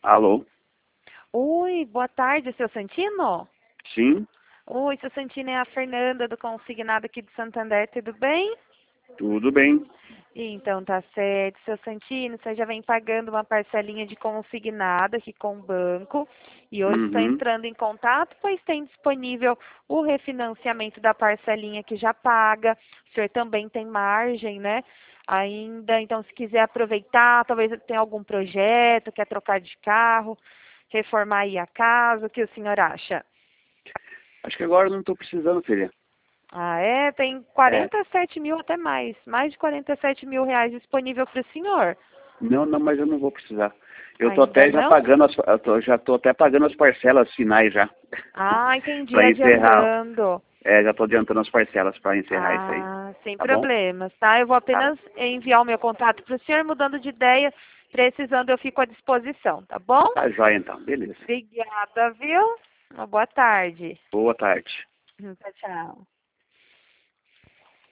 Alô? Oi, boa tarde, seu Santino? Sim, Oi, seu Santino, é a Fernanda do Consignado aqui de Santander, tudo bem? tudo bem. Então, tá certo. Seu Santino, você já vem pagando uma parcelinha de consignado aqui com o banco e hoje estou Uhum. entrando em contato, pois tem disponível o refinanciamento da parcelinha que já paga. O senhor também tem margem, né? Ainda, então, se quiser aproveitar, talvez tenha algum projeto, quer trocar de carro, reformar aí a casa, o que o senhor acha? Acho que agora eu não estou precisando, filha. Ah, é? Tem É. 47 mil até mais de 47 mil reais disponível para o senhor. Não, não, mas eu não vou precisar. Eu tô Ainda até já não? pagando já tô até pagando as parcelas finais já. Ah, entendi, Para encerrar. adiantando. Já tô adiantando as parcelas para encerrar isso aí. Ah, sem Tá bom? problemas, tá? Eu vou Tá. apenas enviar o meu contato para o senhor, mudando de ideia, precisando eu fico à disposição, tá bom? Tá jóia então. Beleza. Obrigada, viu? Uma boa tarde. Boa tarde. Tchau, tchau.